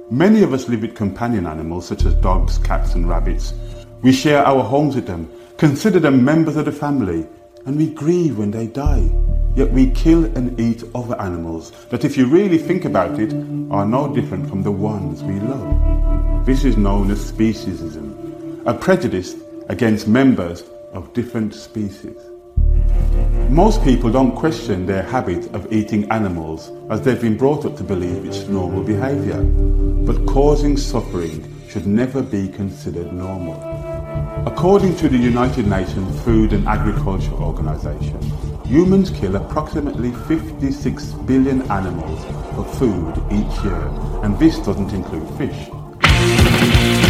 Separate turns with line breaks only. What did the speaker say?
Many of us live with companion animals such as dogs, cats and rabbits. We share our homes with them, consider them members of the family, and we grieve when they die. Yet we kill and eat other animals that, if you really think about it, are no different from the ones we love. This is known as speciesism, a prejudice against members of different species. Most people don't question their habit of eating animals as they've been brought up to believe it's normal behaviour, but causing suffering should never be considered normal. According to the United Nations Food and Agriculture Organization, humans kill approximately 56 billion animals for food each year, and this doesn't include fish.